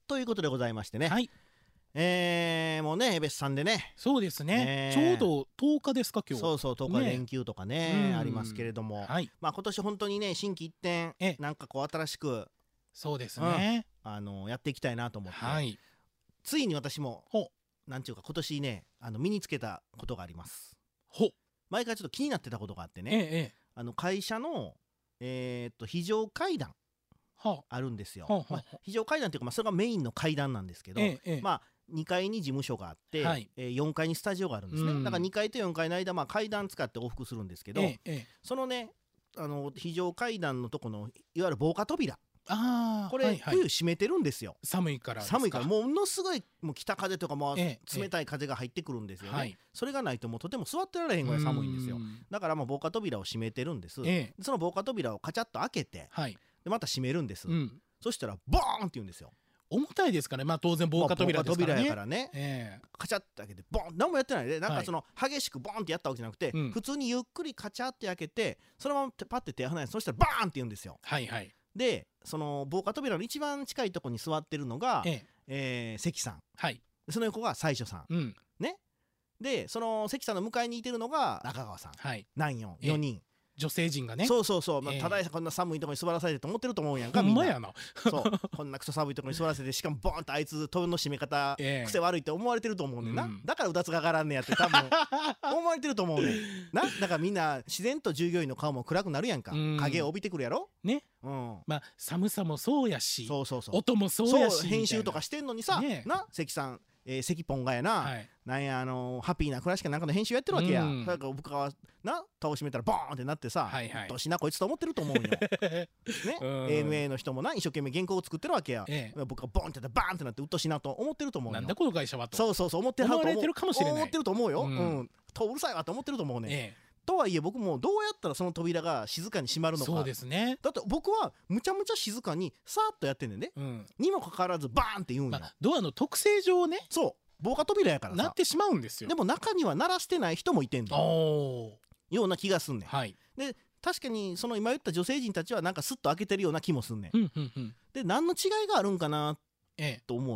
ということでございましてね、 はい、 もうね江別さんでね、 そうですね、ちょうど10日ですか今日。 そうそう10日連休とかねありますけれども、 はい、 まあ今年本当にね心機一転なんかこう新しくそうですね、 やっていきたいなと思って、 はい、 ついに私もなんちゅうか今年ね身につけたことがあります。毎回ちょっと気になってたことがあってね、会社の非常階段あるんですよ。非常階段っていうか、それがメインの階段なんですけど、まあ2階に事務所があって、4階にスタジオがあるんですね。だから2階と4階の間、階段使って往復するんですけど、そのね非常階段のとこのいわゆる防火扉、これ、冬閉めてるんですよ。寒いからものすごいもう北風とか冷たい風が入ってくるんですよね。それがないともうとても座ってられへんぐらい寒いんですよ。だからもう防火扉を閉めてるんです。その防火扉をカチャッと開けて、でまた閉めるんです。そしたらボーンって言うんですよ。 重たいですからね、当然防火扉ですからね。 やからね、カチャッと開けてボン、何もやってないで、なんかその激しくボンってやったわけじゃなくて、普通にゆっくりカチャって開けて、そのままパッて手離して、そしたらバーンって言うんですよ。でその防火扉の一番近いところに座ってるのが関さん、その横が最初さん、ね。でその関さんの向かいにいてるのが中川さん、南4人女性陣がね。 そう、ただこんな寒いところに座らされてと思ってると思うやんか、みんな。ほんまやな。そうこんなクソ寒いところに座らせて、しかもボーンとあいつ戸の閉め方癖悪いって思われてると思うねんな。だからうだつが上がらんねやって多分思われてると思うねんな。だからみんな自然と従業員の顔も暗くなるやんか、影を帯びてくるやろね。 寒さもそうやし、音もそうやし、 編集とかしてんのにさな、関さん関ポンがやな、なんやハッピーな暮らしかなんかの編集やってるわけや。だから僕はな戸を閉めたらボーンってなってさ、どうしなこいつと思ってると思うんよ。ね、ANA の人もな一生懸命原稿を作ってるわけや。僕がボーンってやったらバーンってなってうっとしいなと思ってると思うよ。なんだこの会社はと。 そう思ってるかもしれない。思ってると思うよ。戸うるさいわと思ってると思うね。とはいえ僕もどうやったらその扉が静かに閉まるのか。そうですね。だって僕はむちゃむちゃ静かにさーっとやってんねんね。にもかかわらずバーンって言うんよ。 ドアの特性上ね。 そう防火扉やからさなってしまうんですよ。 でも中には鳴らしてない人もいてんのような気がすんねん。で確かにその今言った女性陣たちはなんかスッと開けてるような気もすんねん。で何の違いがあるんかなと思って、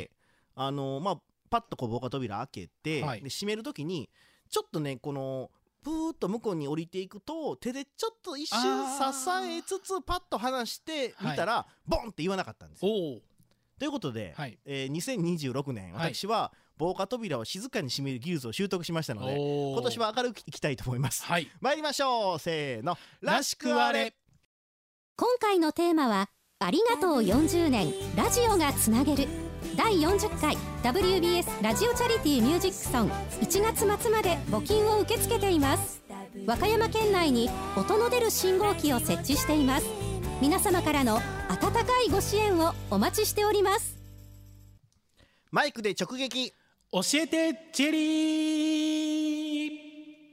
パッとこう防火扉開けて、で閉める時にちょっとねこのプーッと向こうに降りていくと手でちょっと一瞬支えつつパッと離してみたら、ボンって言わなかったんですよ。ということで、2026年私は防火扉を静かに閉める技術を習得しましたので、今年は明るくいきたいと思います。参りましょう、せーの、らしくあれ。 今回のテーマはありがとう40年ラジオがつなげる第40回 WBS ラジオチャリティーミュージックソン1月末まで募金を受け付けています。和歌山県内に音の出る信号機を設置しています。皆様からの温かいご支援をお待ちしております。 マイクで直撃教えてチェリー。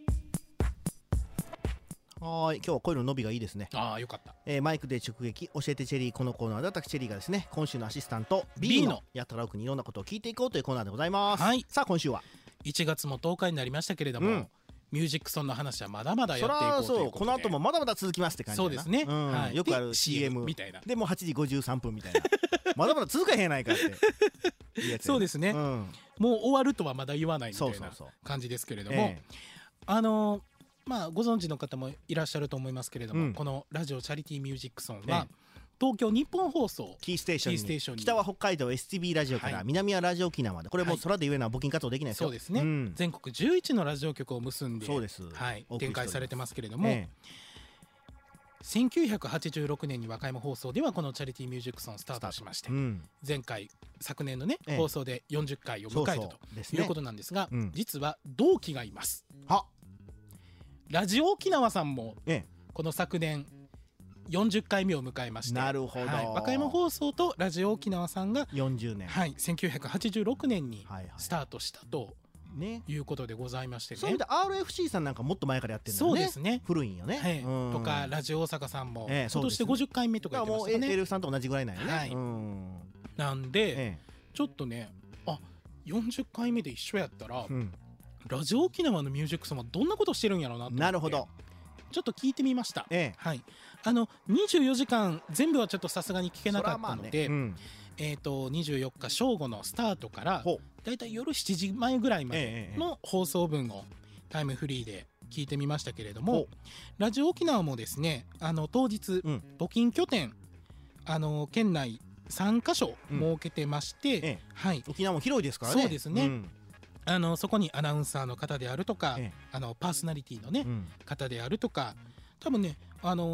はい、今日は声の伸びがいいですね。 よかった。 マイクで直撃教えてチェリー。このコーナーで私チェリーがですね今週のアシスタント B のやったら奥にいろんなことを聞いていこうというコーナーでございます。さあ今週は 1月も10日になりましたけれども、ミュージックソンの話はまだまだやっていこうということで。そう、 この後もまだまだ続きますって感じだな。そうですね、よくある CM みたいな。 でもう8時53分みたいなまだまだ続かへんやないかってそうですね、もう終わるとはまだ言わないみたいな感じですけれども、ご存知の方もいらっしゃると思いますけれども、このラジオチャリティーミュージックソンは、東京日本放送キーステーションに北は北海道 STB ラジオから、南はラジオ沖縄で、これもう空で言えない募金活動できないですよ。 そうですね、全国11のラジオ局を結んで展開されてますけれども、1986年に和歌山放送ではこのチャリティーミュージックソンスタートしまして、昨年のね放送で40回を迎えたということなんですが、実は同期がいます。ラジオ沖縄さんもこの昨年40回目を迎えまして、 なるほど、 和歌山放送とラジオ沖縄さんが 40年、 1986年にスタートしたということでございましてね。 そういう意味で RFC さんなんかもっと前からやってるんだよね。そうですね、古いんよね、 とかラジオ大阪さんも今年で50回目とか言ってましたね。 もう ATL さんと同じぐらいなんよね。 なんでちょっとね、40回目で一緒やったら、ラジオ沖縄のミュージックソンはどんなことしてるんやろうなと思って、なるほど、ちょっと聞いてみました。24時間全部はちょっとさすがに聞けなかったので、 24日正午のスタートからだいたい夜7時前ぐらいまでの放送分をタイムフリーで聞いてみましたけれども、ラジオ沖縄もですね当日、募金拠点県内3カ所設けてまして、 はい、沖縄も広いですからね。 そうですね、そこにアナウンサーの方であるとか、パーソナリティの、ね方であるとか、多分ね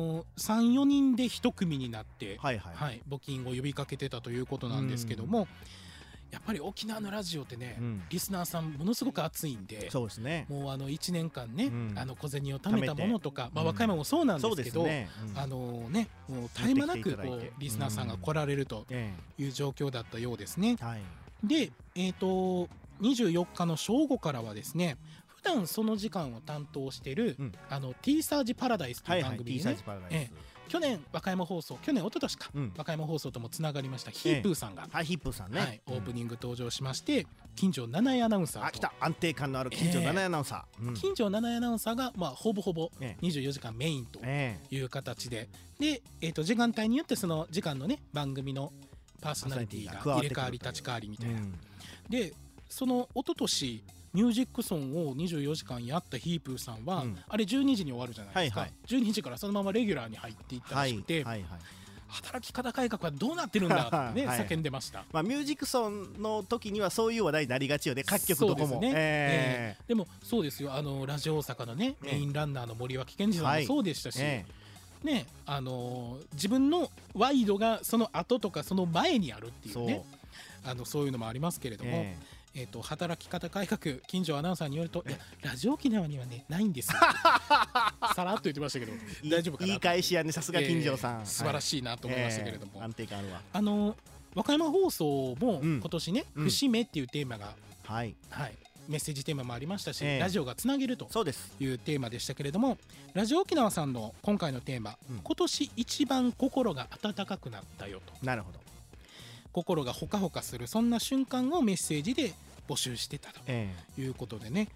3、4人で1組になって、募金を呼びかけてたということなんですけども、やっぱり沖縄のラジオってね、リスナーさんものすごく熱いんで、 そうですね、 もう1年間ね、小銭を貯めたものとか、和歌山もそうなんですけど、もう絶え間なくリスナーさんが来られるという状況だったようですね。で、24日の正午からはですね、普段その時間を担当している、T サージパラダイスという番組でね、去年和歌山放送、一昨年か、和歌山放送ともつながりましたヒープーさんが、 ヒープーさんね、 オープニング登場しまして、金城七重アナウンサーと、 来た、安定感のある金城七重アナウンサー、 金城七重アナウンサーが、ほぼほぼ24時間メインという形で、で、時間帯によってその時間のね番組のパーソナリティが入れ替わり立ち替わりみたいな、でその一昨年ミュージックソンを24時間やったヒープーさんは、あれ12時に終わるじゃないですか、12時からそのままレギュラーに入っていったらしくて、働き方改革はどうなってるんだってね叫んでました。 ミュージックソンの時にはそういう話題になりがちよね、各局どこも。 でもそうですよ、ラジオ大阪のねメインランナーの森脇健児さんもそうでしたし、ね、自分のワイドがその後とかその前にあるっていうね、そういうのもありますけれども、働き方改革、金城アナウンサーによると、いやラジオ沖縄にはねないんですよさらっと言ってましたけど、大丈夫かな。 言い返しやね、さすが金城さん、 素晴らしいなと思いましたけれども、 安定感あるわ。 和歌山放送も今年ね、節目っていうテーマが、メッセージテーマもありましたし、ラジオがつなげるというテーマでしたけれども、ラジオ沖縄さんの今回のテーマ、今年一番心が温かくなったよと。 なるほど。 心がほかほかする、そんな瞬間をメッセージで募集してたということでね、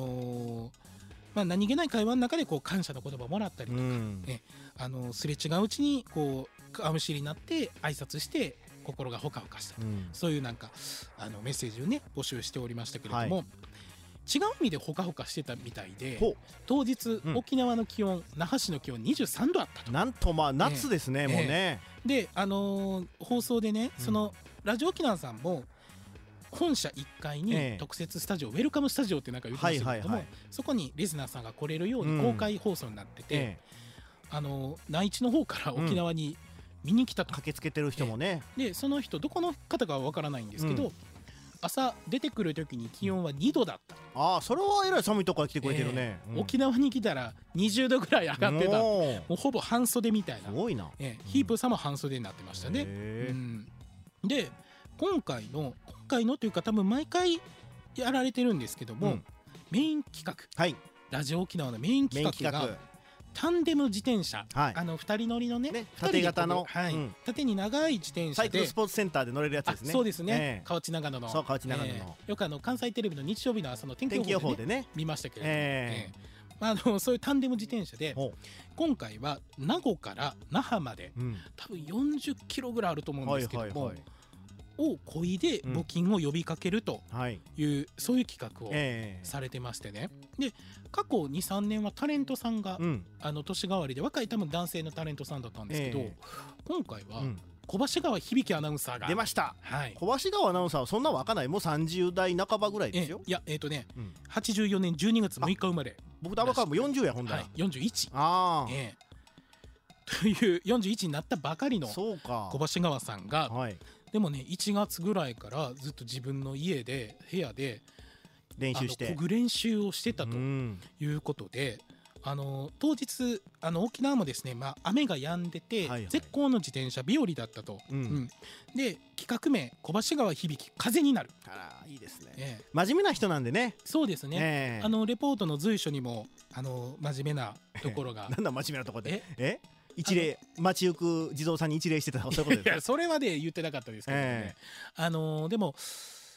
何気ない会話の中でこう感謝の言葉をもらったりとか、すれ違ううちにこう顔見知りになって挨拶して心がほかほかした、そういうなんかメッセージをね募集しておりましたけれども、違う意味でほかほかしてたみたいで、当日、沖縄の気温、那覇市の気温23度あったと。 なんと夏ですね、もうね。 で、放送でね、そのラジオ沖縄さんも本社1階に特設スタジオ、ウェルカムスタジオってなんか言ってましたけれども、そこにリスナーさんが来れるように公開放送になってて、内地の方から沖縄に見に来たと、 駆けつけてる人もね、 でその人どこの方かは分からないんですけど、朝出てくる時に気温は2度だった。 それはえらい寒いとこから来てくれてるね。 沖縄に来たら20度ぐらい上がってた。もうほぼ半袖みたいな。 すごいな。 ヒープーさんも半袖になってましたね。で今回のというか多分毎回やられてるんですけども、メイン企画、ラジオ沖縄のメイン企画がタンデム自転車、2人乗りのね、 縦型の、 縦に長い自転車でサイクルスポーツセンターで乗れるやつですね。 そうですね、河内長野の。 河内長野のよく関西テレビの日曜日の朝の天気予報でね見ましたけれども、そういうタンデム自転車で今回は名護から那覇まで、多分40キロぐらいあると思うんですけども、を漕いで募金を呼びかけるという、そういう企画をされてましてね。で過去 2,3 年はタレントさんが、年替わりで若い多分男性のタレントさんだったんですけど、今回は小橋川響アナウンサーが出ました。小橋川アナウンサーはそんな若ない、もう30代半ばぐらいですよ。 いや84年12月6日生まれ。 僕とも40や、ほんだら 41という41になったばかりの小橋川さんが、でもね1月ぐらいからずっと自分の家で部屋で練習して漕ぐ練習をしてたということで、当日沖縄もですね、雨が止んでて、絶好の自転車日和だったと。で企画名小橋川響風になる。 いいですね。真面目な人なんでね。 そうですね。レポートの随所にも真面目なところがなんだ真面目なところで一礼、街行く地蔵さんに一礼してた、そういうことですか。 いやそれまで言ってなかったですけどね。でも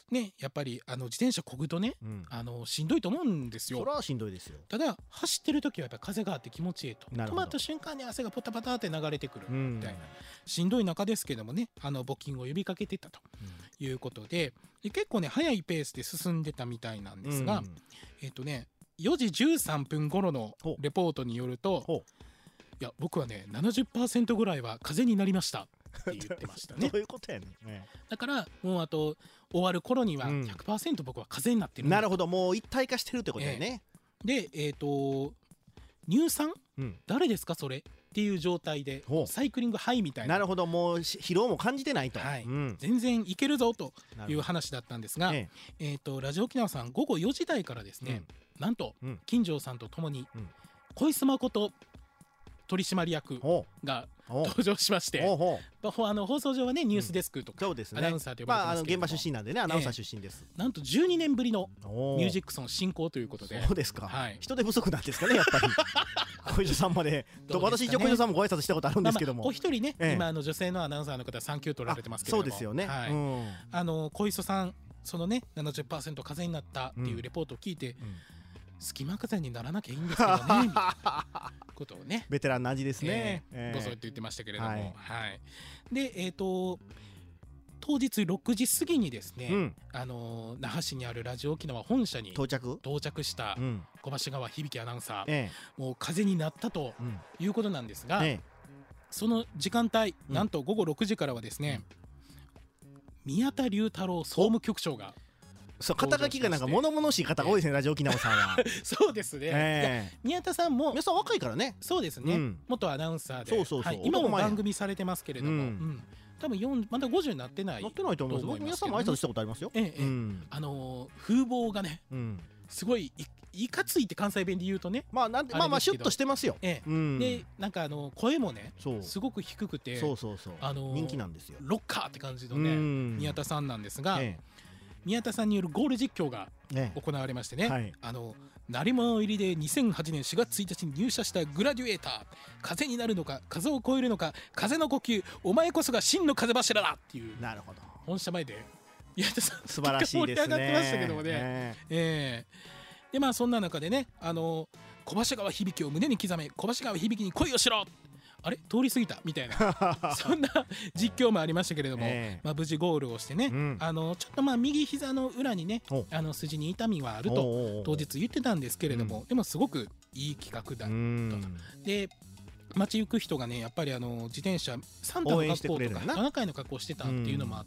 ね、やっぱり自転車こぐとね、しんどいと思うんですよ。 それはしんどいですよ。 ただ走ってる時はやっぱ風があって気持ちいいと、止まった瞬間に汗がポタポタって流れてくるみたいな、しんどい中ですけどもね、募金を呼びかけてたということで、結構ね早いペースで進んでたみたいなんですが、4時13分頃のレポートによると、いや僕はね 70% ぐらいは風邪になりましたって言ってましたね。 どういうことやねん。 だからもうあと終わる頃には 100% 僕は風邪になってるんだと。 なるほど、もう一体化してるってことだよね。 で乳酸、誰ですかそれっていう状態でサイクリングハイみたいな。 なるほど、もう疲労も感じてないと、 全然いけるぞという話だったんですが、ラジオ沖縄さん午後4時台からですね、なんと金城さんとともに小磯誠取締役が登場しまして、放送上はねニュースデスクとかアナウンサーと呼ばれてますけれども、 現場出身なんでね、アナウンサー出身です。 なんと12年ぶりのミュージックソン進行ということで。 そうですか、人手不足なんですかねやっぱり。小磯さんまで私一応小磯さんもご挨拶したことあるんですけども、 お一人ね今女性のアナウンサーの方3級取られてますけれども、 そうですよね。 小磯さんそのね 70% 風邪になったっていうレポートを聞いて、隙間風にならなきゃいいんですけどねみたいなことをね、 ベテランの味ですね。 ボソッと言ってましたけれども、で当日6時過ぎにですね、那覇市にあるラジオ沖縄本社に到着した小橋川響アナウンサー、もう風邪になったということなんですが、その時間帯、なんと午後6時からはですね、宮田龍太郎総務局長が、 そう、肩書きがなんか物々しい方が多いですね、ラジオ沖縄さんは。 そうですね、宮田さんも皆さん若いからね。 そうですね、元アナウンサーで、今も番組されてますけれども、多分まだ50になってないと思います。皆さんも挨拶したことありますよ。 風貌がねすごいいかついって関西弁で言うとね、 まあシュッとしてますよ。 でなんか声もねすごく低くて、 人気なんですよ。 ロッカーって感じのね宮田さんなんですが、宮田さんによるゴール実況が行われましてね、成物入りで2008年4月1日に入社したグラデュエーター、風になるのか風を超えるのか風の呼吸、お前こそが真の風柱だっていう、 なるほど、 本社前で宮田さん素晴らしいですね、 盛り上がってましたけどもね。でそんな中でね、小橋川響を胸に刻め、小橋川響に恋をしろ、あれ通り過ぎたみたいなそんな実況もありましたけれども、無事ゴールをしてね、ちょっと右膝の裏にね筋に痛みはあると当日言ってたんですけれども、でもすごくいい企画だったと。で街行く人がねやっぱり自転車サンタの格好とかトナカイの格好してたっていうのもあって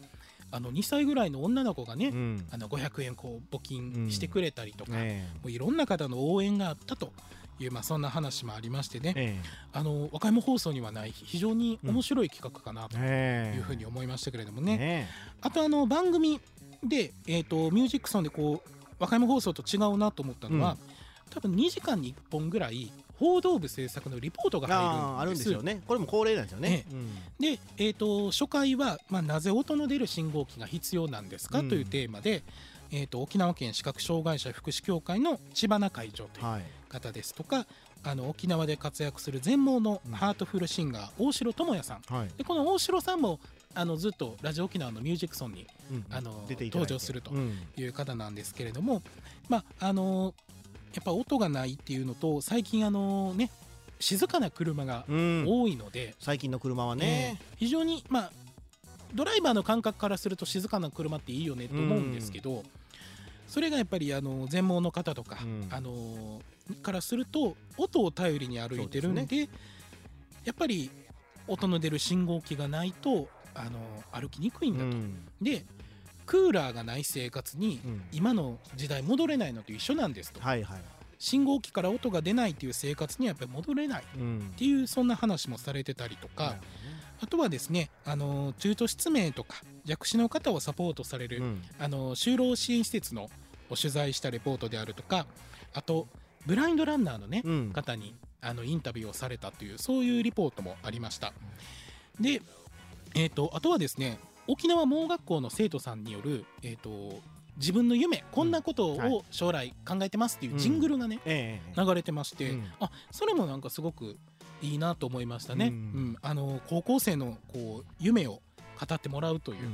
、2歳ぐらいの女の子がね、500円募金してくれたりとか、もういろんな方の応援があったという、そんな話もありましてね、和歌山放送にはない非常に面白い企画かなというふうに思いましたけれどもね、あと番組で、ミュージックソンで和歌山放送と違うなと思ったのは、多分2時間に1本ぐらい報道部制作のリポートが入るんです。 あるんですよね。これも恒例なんですよね。 で、初回は、なぜ音の出る信号機が必要なんですかというテーマで、沖縄県視覚障害者福祉協会の千葉中会長という方ですとか、沖縄で活躍する全盲のハートフルシンガー大城智也さん、でこの大城さんもずっとラジオ沖縄のミュージックソンに、登場するという方なんですけれども、やっぱ音がないっていうのと、最近静かな車が多いので、 最近の車はね、 非常にドライバーの感覚からすると静かな車っていいよねと思うんですけど、それがやっぱり全盲の方とか、からすると音を頼りに歩いてるんで、やっぱり音の出る信号機がないと歩きにくいんだと。でクーラーがない生活に今の時代戻れないのと一緒なんですと、信号機から音が出ないという生活にはやっぱり戻れないっていう、そんな話もされてたりとか、あとはですね中途失明とか弱視の方をサポートされる、就労支援施設の取材したレポートであるとか、あとブラインドランナーのね、方にインタビューをされたという、そういうリポートもありました。で、あとはですね沖縄盲学校の生徒さんによる、自分の夢、こんなことを将来考えてますっていうジングルがね、流れてまして、それもなんかすごくいいなと思いましたね。高校生の夢を語ってもらうという、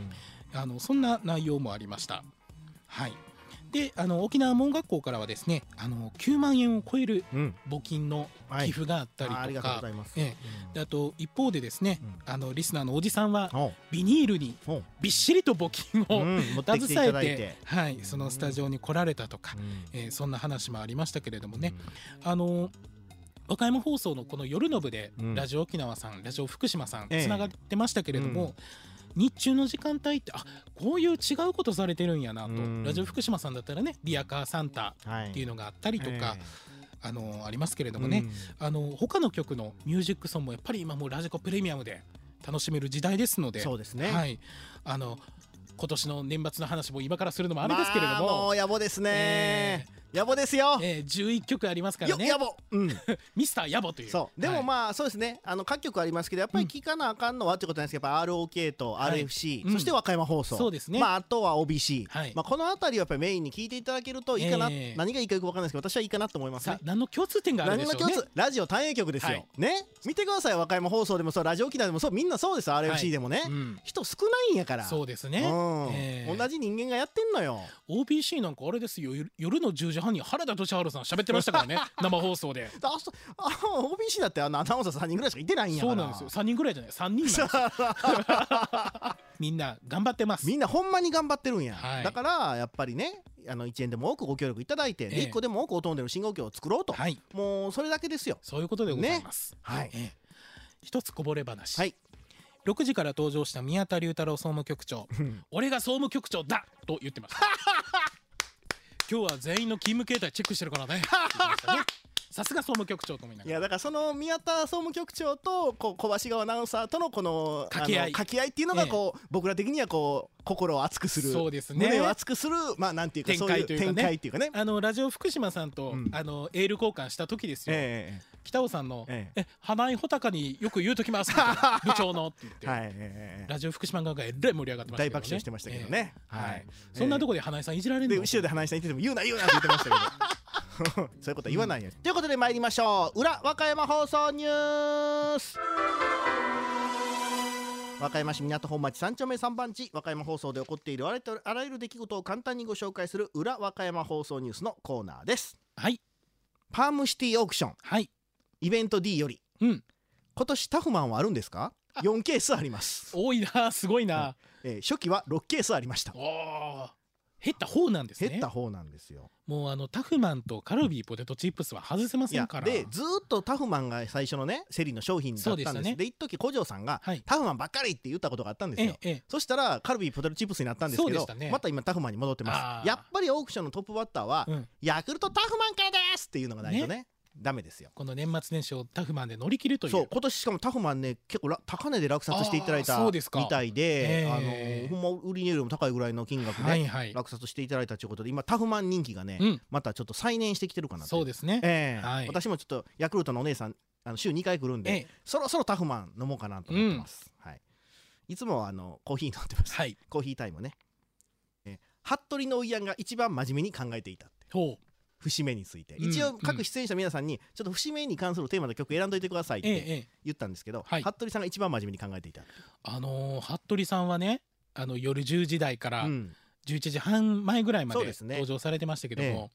そんな内容もありました。はい。で沖縄門学校からはですね9万円を超える募金の寄付があったりとか、 ありがとうございます。 であと一方でですね、リスナーのおじさんはビニールにびっしりと募金を携えて、はい、そのスタジオに来られたとか、そんな話もありましたけれどもね、和歌山放送のこの夜の部でラジオ沖縄さん、ラジオ福島さんつながってましたけれども、日中の時間帯ってこういう違うことされてるんやなと、ラジオ福島さんだったらねリアカーサンタっていうのがあったりとか、ありますけれどもね、他の曲のミュージックソンもやっぱり今もうラジコプレミアムで楽しめる時代ですので、 そうですね、 はい、今年の年末の話も今からするのもあれですけれども、 もう野暮ですね、野暮ですよ。 11曲ありますからね。 野暮、 ミスター野暮という。 そうでもまあそうですね、各局ありますけどやっぱり聞かなあかんのはってことなんですけど、やっぱ ROK と RFC、そして和歌山放送、 そうですね、 あとは OBC、この辺りはやっぱりメインに聞いていただけるといいかな、何がいいかよく分かんないですけど私はいいかなと思いますね。 何の共通点があるでしょうね。 何の共通、ラジオ単影局ですよ、ね、見てください。和歌山放送でもそう、ラジオ沖縄でもそう、みんなそうですよ。 RFC でもね、人少ないんやから。 そうですね、 同じ人間がやってんのよ。 OBC なんかあれですよ、夜の10時半に原田俊治さん喋ってましたからね生放送で。 OBC だってアナウンサー3人ぐらいしかいてないんやから。 そうなんですよ、3人ぐらいじゃない、3人なんですよみんな頑張ってます。 みんなほんまに頑張ってるんや、だからやっぱりね1円でも多くご協力いただいて、1個でも多く音での信号機を作ろうと、もうそれだけですよ。 そういうことでございます、一つこぼれ話、6時から登場した宮田龍太郎総務局長俺が総務局長だと言ってました今日は全員の勤務形態チェックしてるからねさすが総務局長と思いながら。 いやだからその宮田総務局長と小橋川アナウンサーとのこの掛け合いっていうのが僕ら的には心を熱くする、 そうですね、 胸を熱くする、なんていうかそういう展開っていうかね、 ラジオ福島さんと、エール交換した時ですよ、北尾さんの花井穂高によく言うときます部長のって言ってラジオ福島側がえらい盛り上がってましたけどね、 大爆笑してましたけどね、 そんなとこで花井さんいじられるの、 で後ろで花井さん言ってても言うなって言ってましたけどそういうことは言わないよ、ということで参りましょう。裏和歌山放送ニュース。和歌山市港本町3丁目3番地、和歌山放送で起こっているあらゆる出来事を簡単にご紹介する裏和歌山放送ニュースのコーナーです。 はい。 パームシティオークション、イベント D より、今年タフマンはあるんですか？4ケースあります。 多いな、すごいな、 初期は6ケースありました。 減った方なんですね。 減った方なんですよ。 もうタフマンとカルビーポテトチップスは外せませんから。 でずっとタフマンが最初のねセリの商品だったんです。で一時古城さんが、タフマンばっかりって言ったことがあったんですよ。そしたらカルビーポテトチップスになったんですけど、また今タフマンに戻ってます。やっぱりオークションのトップバッターは、ヤクルトタフマンからですっていうのがないとねダメですよ。 この年末年始をタフマンで乗り切るという。 そう、今年しかもタフマンね結構高値で落札していただいたみたいで、ほんま売り値よりも高いぐらいの金額で落札していただいたということで、今タフマン人気がね、またちょっと再燃してきてるかなと。 そうですね、 私もちょっとヤクルトのお姉さん週2回来るんで、そろそろタフマン飲もうかなと思ってます、いつもコーヒー飲んでます、コーヒータイムね。服部のおいやんが一番真面目に考えていたって。節目について、一応各出演者皆さんにちょっと節目に関するテーマの曲選んどいてくださいって言ったんですけど、服部さんが一番真面目に考えていた。 服部さんはね夜10時台から11時半前ぐらいまで登場されてましたけども、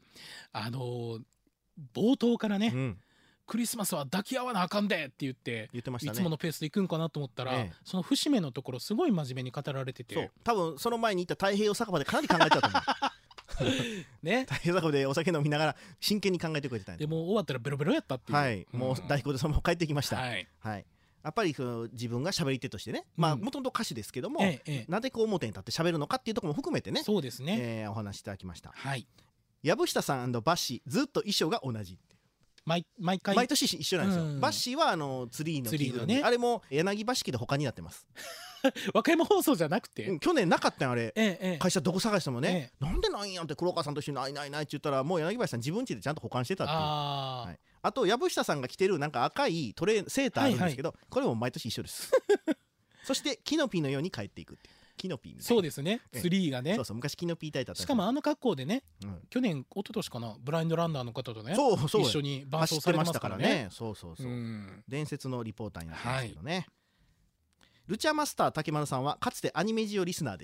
冒頭からね、クリスマスは抱き合わなあかんでって言ってましたね。いつものペースで行くんかなと思ったら、その節目のところすごい真面目に語られてて、 多分その前に行った太平洋酒場でかなり考えてたと思うね、太平洋酒場でお酒飲みながら真剣に考えてくれてたんで、 もう終わったらベロベロやったっていう、 もう代行でそのまま帰ってきました。やっぱり自分が喋り手としてね、もともと歌手ですけども、なぜ表に立って喋るのかっていうところも含めてね、 そうですね、 お話しいただきました。藪下さん&バッシーずっと衣装が同じ。毎年一緒なんですよ。バッシーはツリーの着ぐるみ、あれも柳橋家で他になってます和歌山放送じゃなくて、 去年なかったんあれ、会社どこ探してもね、なんでないんやんって黒川さんと一緒にないって言ったら、もう柳橋さん自分家でちゃんと保管してたっていう。あと藪下さんが着てるなんか赤いセーターあるんですけど、これも毎年一緒ですそしてキノピーのように帰っていくっていう。キノピーみたいな。 そうですね、ツリーがね、 昔キノピータイターだった。 しかも格好でね、去年一昨年かな、ブラインドランナーの方とね一緒に伴走されてますからね。伝説のリポーターになってますけどね。ルチャマスター竹丸さんはかつてアニメジオリスナーでした。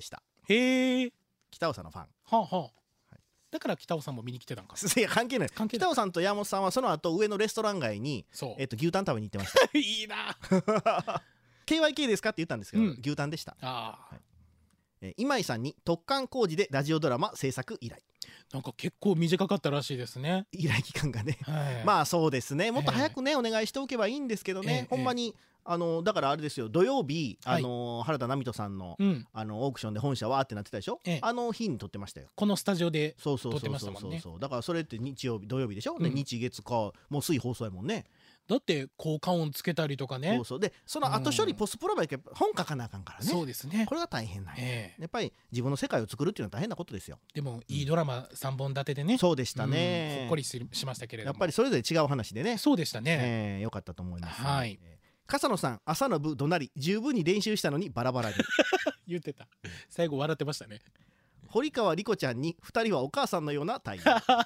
へえ。 北尾さんのファン。 はあはあ。だから北尾さんも見に来てたんか。 いや関係ない。北尾さんと山本さんはその後上のレストラン街に牛タン食べに行ってました。 いいな。 KYK ですかって言ったんですけど、牛タンでした。今井さんに突貫工事でラジオドラマ制作依頼。 なんか結構短かったらしいですね、 依頼期間がね。まあそうですね、もっと早くねお願いしておけばいいんですけどね、ほんまにだからあれですよ、土曜日原田奈美人さんのオークションで本社わーってなってたでしょ。あの日に撮ってましたよ、 このスタジオで撮ってましたもんね。 だからそれって日曜日土曜日でしょ、日月火もう水放送やもんね。 だって効果音つけたりとかね。 でその後処理ポストプロばいけ本書かなあかんからね。 そうですね、 これが大変なんやっぱり自分の世界を作るっていうのは大変なことですよ。 でもいいドラマ3本立てでね。 そうでしたね、 ほっこりしましたけれども、 やっぱりそれぞれ違う話でね。 そうでしたね、 よかったと思います。 はい。 笠野さん、朝の部怒鳴り十分に練習したのにバラバラに言ってた。最後笑ってましたね。 堀川莉子ちゃんに2人はお母さんのような対応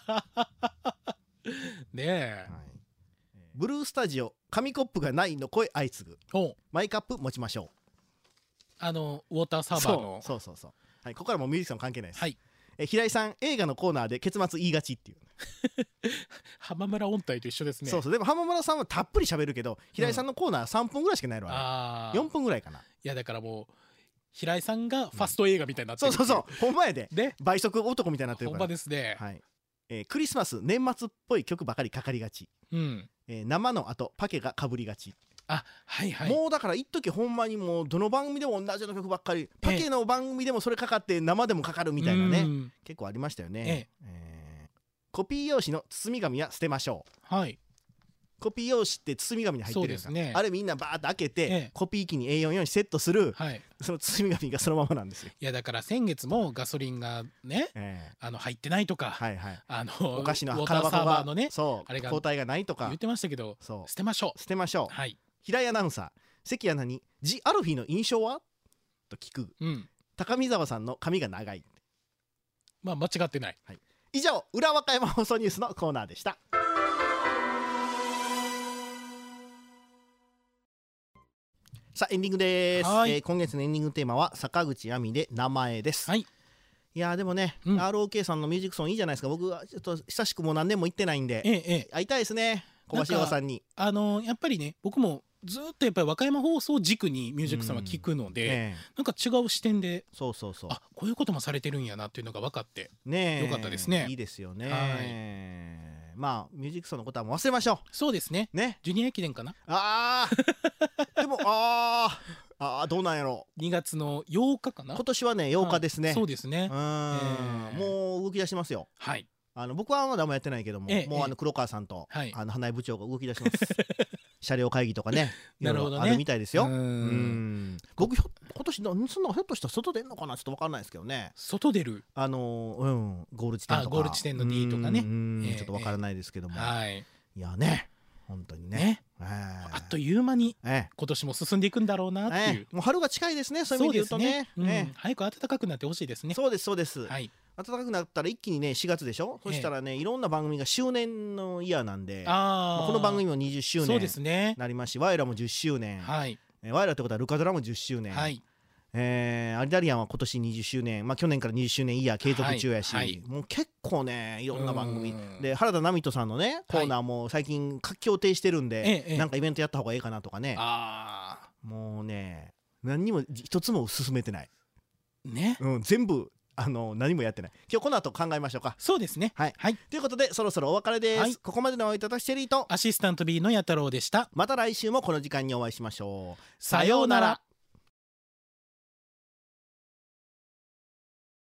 ねえ、 ブルースタジオ紙コップがないの声相次ぐ。マイカップ持ちましょう。 ウォーターサーバーの。 そう、はい、ここからもうミュージシャン関係ないです。 はい。 平井さん、映画のコーナーで結末言いがちっていう浜村音体と一緒ですね。 でも浜村さんはたっぷり喋るけど、平井さんのコーナー3分ぐらいしかないのは、4分ぐらいかな。いやだからもう平井さんがファスト映画みたいになってる。 そうほんまやで倍速男みたいになってるから。 ほんまですね。 はい。クリスマス年末っぽい曲ばかりかかりがち。生の後パケがかぶりがち。もうだから一時ほんまにもうどの番組でも同じような曲ばっかり、パケの番組でもそれかかって生でもかかるみたいなね、結構ありましたよね。コピー用紙の包み紙は捨てましょう。はい。コピー用紙って包み紙に入ってるんですか、あれみんなバーッと開けて、コピー機に A4 用にセットする、その包み紙がそのままなんですよ。 いやだから先月もガソリンがね、入ってないとか、 お菓子の空箱が交代がないとか言ってましたけど、捨てましょう。はい。 平井アナウンサー、関アナに「ジ・アルフィーの印象は?」と聞く、高見沢さんの髪が長い。 まあ間違ってない。 以上、裏和歌山放送ニュースのコーナーでした。さあエンディングです。今月のエンディングテーマは坂口亜美で名前です。いやでもね、ROK さんのミュージックソンいいじゃないですか。僕はちょっと久しくもう何年も行ってないんで、会いたいですね、小橋洋さんに。やっぱりね、僕もずっとやっぱり和歌山放送を軸にミュージックさんは聞くので、なんか違う視点でこういうこともされてるんやなっていうのが分かってよかったですね。 いいですよね。まあミュージックソンのことはもう忘れましょう。 そうですね。ジュニア駅伝かな。 でもどうなんやろう。 2月の8日かな。 今年はね8日ですね。 そうですね。 もう動き出しますよ。 はい。 僕はまだもやってないけども、もう黒川さんと花井部長が動き出します。車両会議とかね、なるほどね、あるみたいですよ。僕今年ひょっとしたら外出んのかな、ちょっと分かんないですけどね。 外出るゴール地点とか、 ゴール地点の D とかね、 ちょっと分からないですけども、いやね、本当にね、 あっという間に今年も進んでいくんだろうなっていう。 もう春が近いですね、そういう意味で言うとね。 早く暖かくなってほしいですね。 そうですそうです。暖かくなったら一気にね4月でしょ。そしたらねいろんな番組が周年のイヤーなんで、この番組も20周年になりますし、ワイラも10周年、ワイラってことはルカドラも10周年、アリダリアンは今年20周年、去年から20周年イヤー継続中やし、もう結構ねいろんな番組で、原田奈美人さんのねコーナーも最近活況停してるんで、なんかイベントやった方がいいかなとかね。もうね何にも一つも進めてないね。全部何もやってない。今日この後考えましょうか。 そうですね。はい。 ということでそろそろお別れです。ここまでのお相手はシェリーとアシスタント B の弥太郎でした。 また来週もこの時間にお会いしましょう。 さようなら。